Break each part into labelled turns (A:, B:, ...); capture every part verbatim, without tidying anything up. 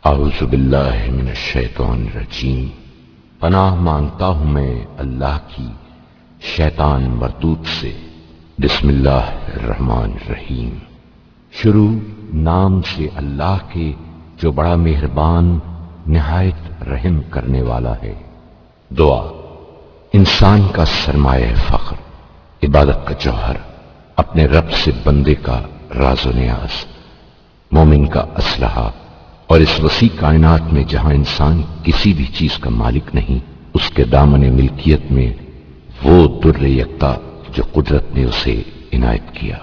A: اعوذ باللہ من الشیطان الرجیم۔ پناہ مانگتا ہوں میں اللہ کی شیطان مردود سے۔ بسم اللہ الرحمن الرحیم۔ شروع نام سے اللہ کے جو بڑا مہربان نہایت رحم کرنے والا ہے۔ دعا انسان کا سرمایہ فخر، عبادت کا جوہر، اپنے رب سے بندے کا راز و نیاز، مومن کا اسلحہ، اور اس وسیع کائنات میں جہاں انسان کسی بھی چیز کا مالک نہیں، اس کے دامن ملکیت میں وہ در یکتا جو قدرت نے اسے عنایت کیا۔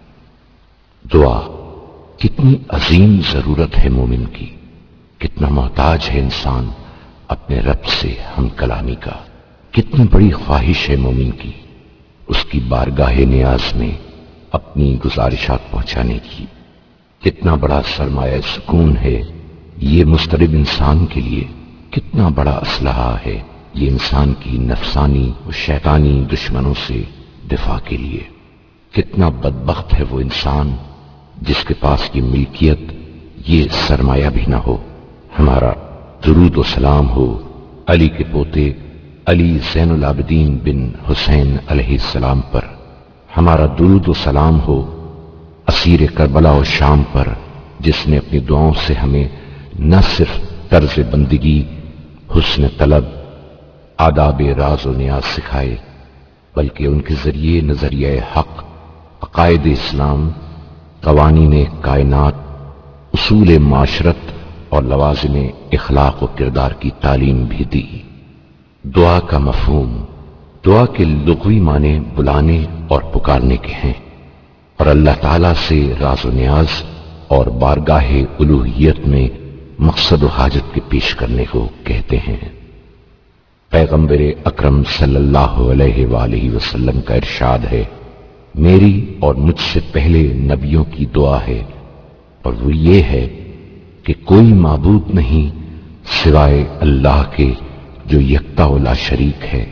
A: دعا کتنی عظیم ضرورت ہے مومن کی، کتنا محتاج ہے انسان اپنے رب سے ہم کلامی کا، کتنی بڑی خواہش ہے مومن کی اس کی بارگاہ نیاز میں اپنی گزارشات پہنچانے کی۔ کتنا بڑا سرمایہ سکون ہے یہ مضطرب انسان کے لیے، کتنا بڑا اسلحہ ہے یہ انسان کی نفسانی و شیطانی دشمنوں سے دفاع کے لیے۔ کتنا بدبخت ہے وہ انسان جس کے پاس یہ ملکیت، یہ سرمایہ بھی نہ ہو۔ ہمارا درود و سلام ہو علی کے پوتے علی زین العابدین بن حسین علیہ السلام پر، ہمارا درود و سلام ہو اسیر کربلا و شام پر، جس نے اپنی دعاؤں سے ہمیں نہ صرف طرز بندگی، حسن طلب، آداب راز و نیاز سکھائے، بلکہ ان کے ذریعے نظریہ حق، عقائد اسلام، قوانین کائنات، اصول معاشرت اور لوازم اخلاق و کردار کی تعلیم بھی دی۔ دعا کا مفہوم، دعا کے لغوی معنی بلانے اور پکارنے کے ہیں، اور اللہ تعالیٰ سے راز و نیاز اور بارگاہ الوہیت میں مقصد و حاجت کے پیش کرنے کو کہتے ہیں۔ پیغمبر اکرم صلی اللہ علیہ وآلہ وسلم کا ارشاد ہے، میری اور مجھ سے پہلے نبیوں کی دعا ہے، اور وہ یہ ہے کہ کوئی معبود نہیں سوائے اللہ کے جو یکتا و لا شریک ہے،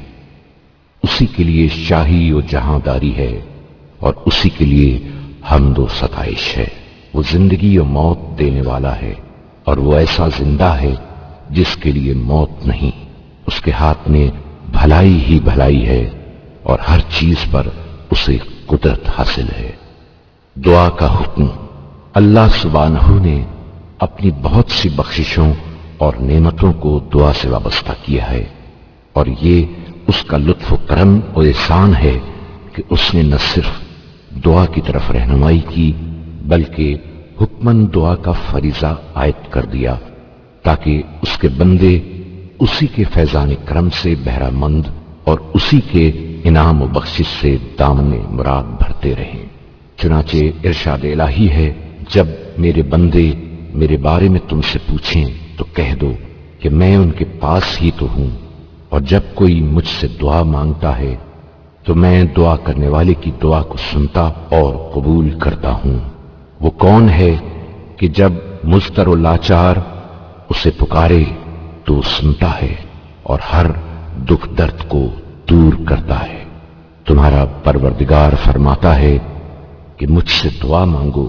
A: اسی کے لیے شاہی و جہانداری ہے، اور اسی کے لیے حمد و ستائش ہے۔ وہ زندگی و موت دینے والا ہے، اور وہ ایسا زندہ ہے جس کے لیے موت نہیں۔ اس کے ہاتھ میں بھلائی ہی بھلائی ہے، اور ہر چیز پر اسے قدرت حاصل ہے۔ دعا کا حکم، اللہ سبحانہ نے اپنی بہت سی بخششوں اور نعمتوں کو دعا سے وابستہ کیا ہے، اور یہ اس کا لطف و کرم و احسان ہے کہ اس نے نہ صرف دعا کی طرف رہنمائی کی بلکہ حکمن دعا کا فریضہ عائد کر دیا، تاکہ اس کے بندے اسی کے فیضان کرم سے بہرہ مند اور اسی کے انعام و بخشش سے دامن مراد بھرتے رہیں۔ چنانچہ ارشاد الہی ہے، جب میرے بندے میرے بارے میں تم سے پوچھیں تو کہہ دو کہ میں ان کے پاس ہی تو ہوں، اور جب کوئی مجھ سے دعا مانگتا ہے تو میں دعا کرنے والے کی دعا کو سنتا اور قبول کرتا ہوں۔ وہ کون ہے کہ جب مضطر و لاچار اسے پکارے تو وہ سنتا ہے اور ہر دکھ درد کو دور کرتا ہے۔ تمہارا پروردگار فرماتا ہے کہ مجھ سے دعا مانگو،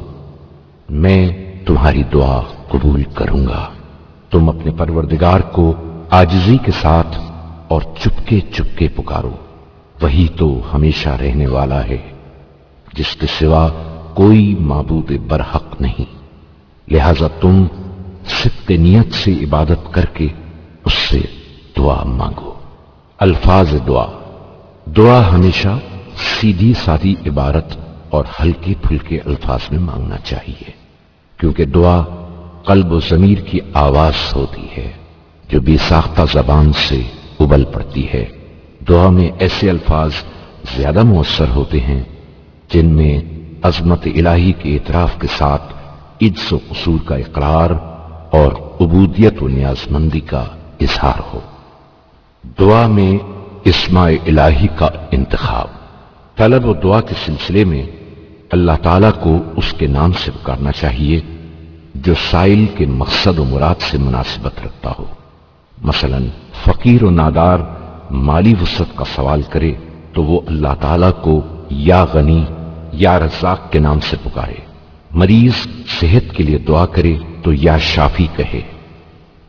A: میں تمہاری دعا قبول کروں گا۔ تم اپنے پروردگار کو عاجزی کے ساتھ اور چپکے چپکے پکارو، وہی تو ہمیشہ رہنے والا ہے، جس کے سوا کوئی معبود برحق نہیں، لہذا تم صدق نیت سے عبادت کر کے اس سے دعا مانگو۔ الفاظ دعا، دعا ہمیشہ سیدھی سادی عبارت اور ہلکے پھلکے الفاظ میں مانگنا چاہیے، کیونکہ دعا قلب و ضمیر کی آواز ہوتی ہے جو بے ساختہ زبان سے ابل پڑتی ہے۔ دعا میں ایسے الفاظ زیادہ مؤثر ہوتے ہیں جن میں عظمت الہی کے اعتراف کے ساتھ عجز و قصور کا اقرار اور عبودیت و نیازمندی کا اظہار ہو۔ دعا میں اسماء الہی کا انتخاب، طلب و دعا کے سلسلے میں اللہ تعالیٰ کو اس کے نام سے پکارنا چاہیے جو سائل کے مقصد و مراد سے مناسبت رکھتا ہو۔ مثلا فقیر و نادار مالی وسعت کا سوال کرے تو وہ اللہ تعالیٰ کو یا غنی یا رزاق کے نام سے پکارے۔ مریض صحت کے لیے دعا کرے تو یا شافی کہے،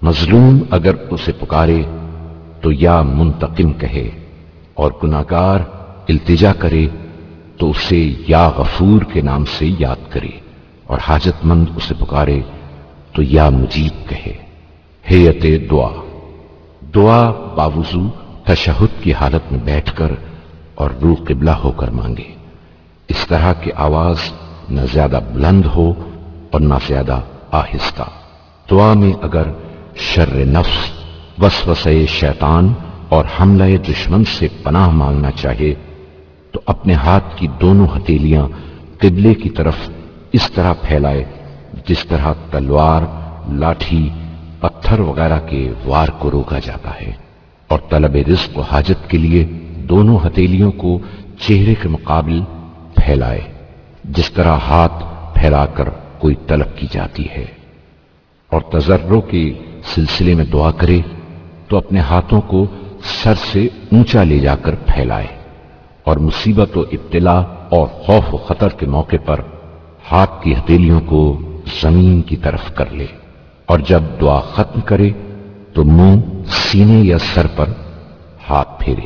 A: مظلوم اگر اسے پکارے تو یا منتقم کہے، اور گناہگار التجا کرے تو اسے یا غفور کے نام سے یاد کرے، اور حاجت مند اسے پکارے تو یا مجیب کہے۔ ہیئت دعا، دعا باوضو تشہد کی حالت میں بیٹھ کر اور رو قبلہ ہو کر مانگے، اس طرح کہ آواز نہ زیادہ بلند ہو اور نہ زیادہ آہستہ۔ دعا میں اگر شر نفس، وسوسہ شیطان اور حملہ دشمن سے پناہ مانگنا چاہے تو اپنے ہاتھ کی دونوں ہتھیلیاں قبلے کی طرف اس طرح پھیلائے جس طرح تلوار، لاٹھی، پتھر وغیرہ کے وار کو روکا جاتا ہے، اور طلب رزق و حاجت کے لیے دونوں ہتھیلیوں کو چہرے کے مقابل پھیلائے جس طرح ہاتھ پھیلا کر کوئی طلب کی جاتی ہے، اور تضرع کے سلسلے میں دعا کرے تو اپنے ہاتھوں کو سر سے اونچا لے جا کر پھیلائے، اور مصیبت و ابتلا اور خوف و خطر کے موقع پر ہاتھ کی ہتھیلیوں کو زمین کی طرف کر لے، اور جب دعا ختم کرے تو منہ، سینے یا سر پر ہاتھ پھیرے۔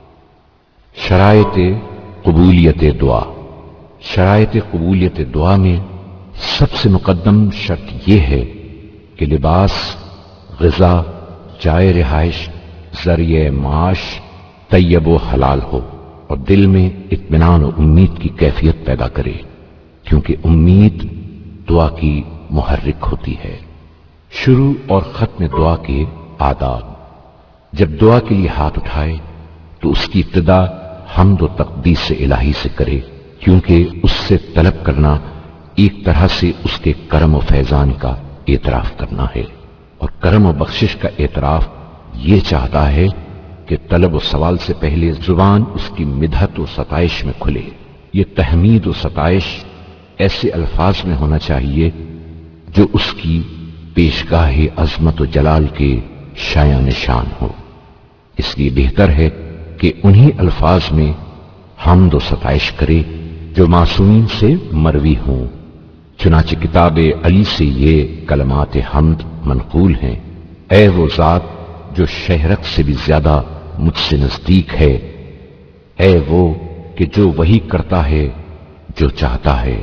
A: شرائط قبولیت دعا، شرائط قبولیت دعا میں سب سے مقدم شرط یہ ہے کہ لباس، غذا، جائے رہائش، ذریعہ معاش طیب و حلال ہو، اور دل میں اطمینان و امید کی کیفیت پیدا کرے، کیونکہ امید دعا کی محرک ہوتی ہے۔ شروع اور ختم دعا کے آداب، جب دعا کے لیے ہاتھ اٹھائے تو اس کی ابتدا حمد و تقدیس الہی سے کرے، کیونکہ اس سے طلب کرنا ایک طرح سے اس کے کرم و فیضان کا اعتراف کرنا ہے، اور کرم و بخشش کا اعتراف یہ چاہتا ہے کہ طلب و سوال سے پہلے زبان اس کی مدحت و ستائش میں کھلے۔ یہ تحمید و ستائش ایسے الفاظ میں ہونا چاہیے جو اس کی پیشگاہ عظمت و جلال کے شایان نشان ہو، اس لیے بہتر ہے کہ انہی الفاظ میں حمد و ستائش کرے جو معصومین سے مروی ہوں۔ چنانچہ کتاب علی سے یہ کلمات حمد منقول ہیں: اے وہ ذات جو شہرت سے بھی زیادہ مجھ سے نزدیک ہے، اے وہ کہ جو وہی کرتا ہے جو چاہتا ہے،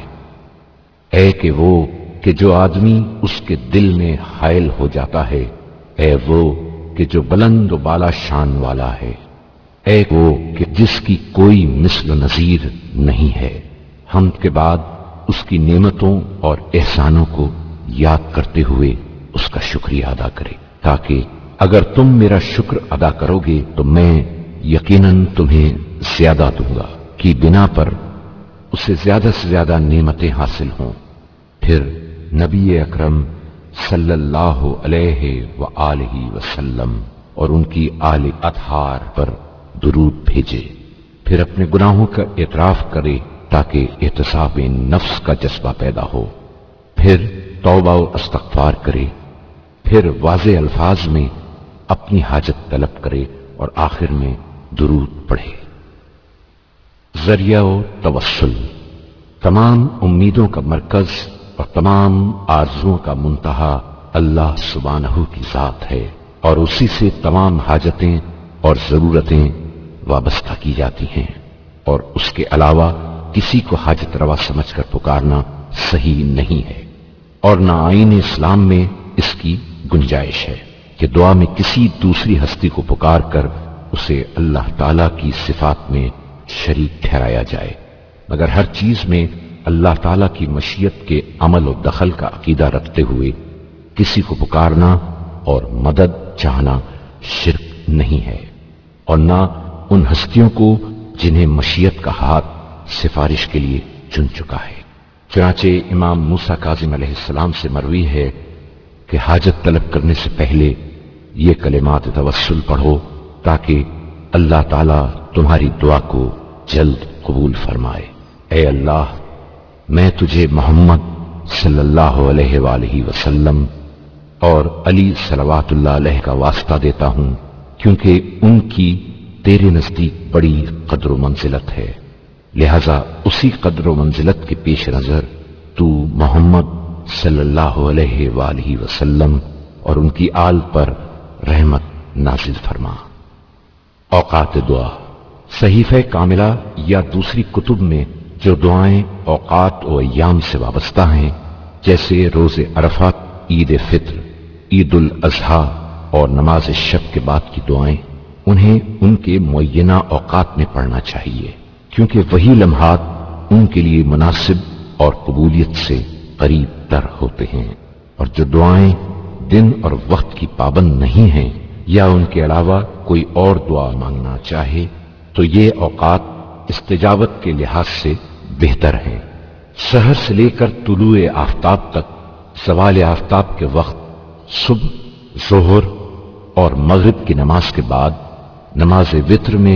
A: اے کہ وہ کہ جو آدمی اس کے دل میں حائل ہو جاتا ہے، اے وہ کہ جو بلند و بالا شان والا ہے، اے وہ کہ جس کی کوئی مثل و نظیر نہیں ہے۔ حمد کے بعد اس کی نعمتوں اور احسانوں کو یاد کرتے ہوئے اس کا شکریہ ادا کرے، تاکہ اگر تم میرا شکر ادا کرو گے تو میں یقیناً تمہیں زیادہ دوں گا کی بنا پر اسے زیادہ سے زیادہ نعمتیں حاصل ہوں۔ پھر نبی اکرم صلی اللہ علیہ وآلہ وسلم اور ان کی آل اطہار پر درود بھیجے، پھر اپنے گناہوں کا اعتراف کرے تاکہ احتساب نفس کا جذبہ پیدا ہو، پھر توبہ و استغفار کرے، پھر واضح الفاظ میں اپنی حاجت طلب کرے، اور آخر میں درود پڑھے۔ ذریعہ و توسل، تمام امیدوں کا مرکز اور تمام آرزوؤں کا منتہا اللہ سبحانہ کی ذات ہے، اور اسی سے تمام حاجتیں اور ضرورتیں وابستہ کی جاتی ہیں، اور اس کے علاوہ کسی کو حاجت روا سمجھ کر پکارنا صحیح نہیں ہے، اور نہ آئین اسلام میں اس کی گنجائش ہے کہ دعا میں کسی دوسری ہستی کو پکار کر اسے اللہ تعالی کی صفات میں شریک ٹھہرایا جائے، مگر ہر چیز میں اللہ تعالی کی مشیت کے عمل و دخل کا عقیدہ رکھتے ہوئے کسی کو پکارنا اور مدد چاہنا شرک نہیں ہے، اور نہ ان ہستیوں کو جنہیں مشیت کا ہاتھ سفارش کے لیے چن چکا ہے۔ چنانچہ امام موسیٰ کاظم علیہ السلام سے مروی ہے کہ حاجت طلب کرنے سے پہلے یہ کلمات توسل پڑھو تاکہ اللہ تعالیٰ تمہاری دعا کو جلد قبول فرمائے۔ اے اللہ، میں تجھے محمد صلی اللہ علیہ وآلہ وسلم اور علی صلوات اللہ علیہ کا واسطہ دیتا ہوں، کیونکہ ان کی تیرے نزدیک بڑی قدر و منزلت ہے، لہذا اسی قدر و منزلت کے پیش نظر تو محمد صلی اللہ علیہ وآلہ وسلم اور ان کی آل پر رحمت نازل فرما۔ اوقات دعا، صحیفہ کاملہ یا دوسری کتب میں جو دعائیں اوقات و ایام سے وابستہ ہیں، جیسے روز عرفات، عید فطر، عید الاضحیٰ اور نماز شب کے بعد کی دعائیں، انہیں ان کے معینہ اوقات میں پڑھنا چاہیے، کیونکہ وہی لمحات ان کے لیے مناسب اور قبولیت سے قریب تر ہوتے ہیں۔ اور جو دعائیں دن اور وقت کی پابند نہیں ہیں یا ان کے علاوہ کوئی اور دعا مانگنا چاہے تو یہ اوقات استجابت کے لحاظ سے بہتر ہیں۔ سحر سے لے کر طلوع آفتاب تک، زوال آفتاب کے وقت، صبح، ظہر اور مغرب کی نماز کے بعد، نماز وتر میں،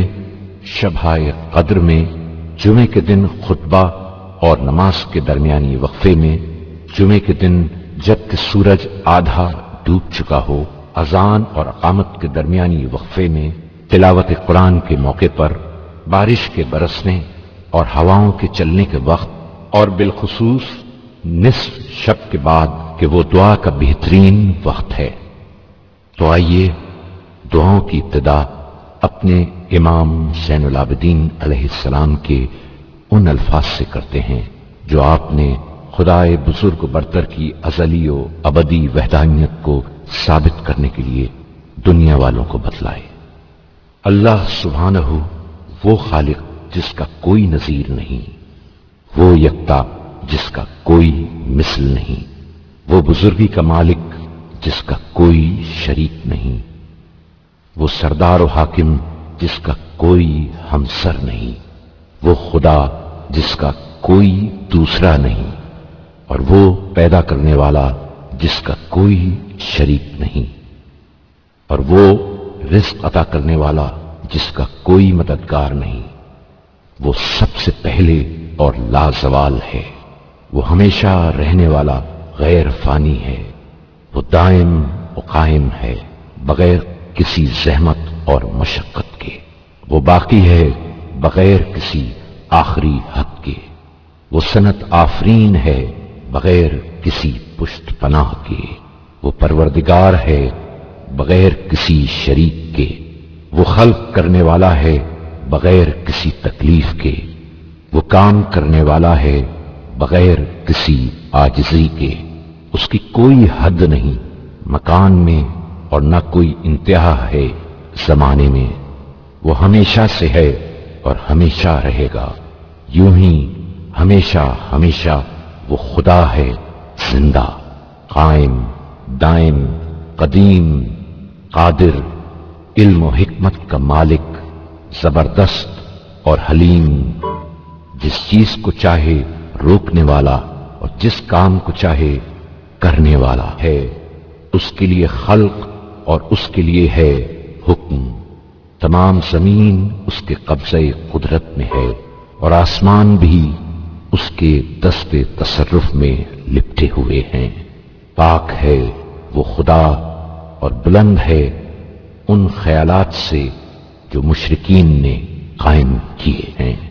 A: شبۂ قدر میں، جمعے کے دن خطبہ اور نماز کے درمیانی وقفے میں، جمعے کے دن جب کہ سورج آدھا ڈوب چکا ہو، اذان اور اقامت کے درمیانی وقفے میں، تلاوت قرآن کے موقع پر، بارش کے برسنے اور ہواؤں کے چلنے کے وقت، اور بالخصوص نصف شب کے بعد کہ وہ دعا کا بہترین وقت ہے۔ تو آئیے دعاؤں کی ابتدا اپنے امام زین العابدین علیہ السلام کے ان الفاظ سے کرتے ہیں جو آپ نے خدائے بزرگ و برتر کی ازلی و ابدی وحدانیت کو ثابت کرنے کے لیے دنیا والوں کو بتلائے۔ اللہ سبحانہ وہ خالق جس کا کوئی نظیر نہیں، وہ یکتا جس کا کوئی مثل نہیں، وہ بزرگی کا مالک جس کا کوئی شریک نہیں، وہ سردار و حاکم جس کا کوئی ہمسر نہیں، وہ خدا جس کا کوئی دوسرا نہیں، اور وہ پیدا کرنے والا جس کا کوئی شریک نہیں، اور وہ رزق عطا کرنے والا جس کا کوئی مددگار نہیں۔ وہ سب سے پہلے اور لازوال ہے، وہ ہمیشہ رہنے والا غیر فانی ہے، وہ دائم و قائم ہے بغیر کسی زحمت اور مشقت کے، وہ باقی ہے بغیر کسی آخری حد کے، وہ صنعت آفرین ہے بغیر کسی پشت پناہ کے، وہ پروردگار ہے بغیر کسی شریک کے، وہ خلق کرنے والا ہے بغیر کسی تکلیف کے، وہ کام کرنے والا ہے بغیر کسی عاجزی کے، اس کی کوئی حد نہیں مکان میں اور نہ کوئی انتہا ہے زمانے میں، وہ ہمیشہ سے ہے اور ہمیشہ رہے گا، یوں ہی ہمیشہ ہمیشہ وہ خدا ہے زندہ، قائم، دائم، قدیم، قادر، علم و حکمت کا مالک، زبردست اور حلیم، جس چیز کو چاہے روکنے والا اور جس کام کو چاہے کرنے والا ہے، اس کے لیے خلق اور اس کے لیے ہے حکم، تمام زمین اس کے قبضہ قدرت میں ہے اور آسمان بھی اس کے دست تصرف میں لپٹے ہوئے ہیں، پاک ہے وہ خدا اور بلند ہے ان خیالات سے جو مشرکین نے قائم کیے ہیں۔